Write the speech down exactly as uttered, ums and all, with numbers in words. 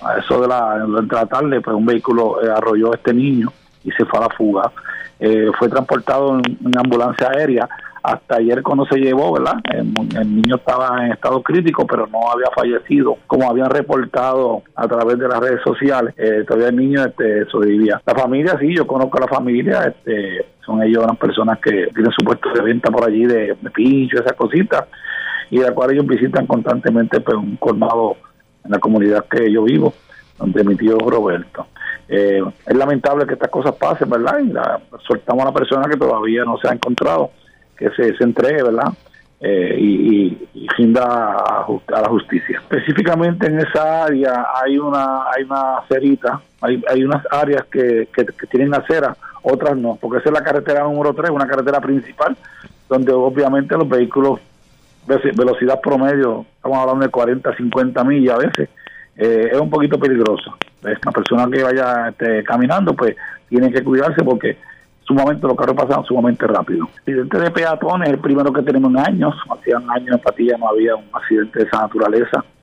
a eso de la, de la tarde, pues un vehículo eh, arrolló a este niño y se fue a la fuga. Eh, fue transportado en, en ambulancia aérea. Hasta ayer cuando se llevó, ¿verdad? El, el niño estaba en estado crítico, pero no había fallecido, como habían reportado a través de las redes sociales. Eh, todavía el niño este, sobrevivía. La familia, sí, yo conozco a la familia, este, son ellos unas personas que tienen su puesto de venta por allí de, de pincho, esas cositas, y de la cual ellos visitan constantemente pues, un colmado en la comunidad que yo vivo, donde mi tío Roberto. Eh, es lamentable que estas cosas pasen, ¿verdad? Y la, soltamos a una persona que todavía no se ha encontrado, que se, se entregue, ¿verdad? Eh, y, y, y rinda a, a la justicia. Específicamente en esa área hay una hay una cerita, hay, hay unas áreas que, que, que tienen acera, otras no, porque esa es la carretera número tres, una carretera principal, donde obviamente los vehículos, velocidad promedio, estamos hablando de cuarenta, cincuenta millas a veces, eh, es un poquito peligroso. Es una persona que vaya este, caminando, pues tiene que cuidarse porque sumamente los carros pasan sumamente rápido. Accidente de peatones, el primero que tenemos en años, hacían años en Patillas no había un accidente de esa naturaleza.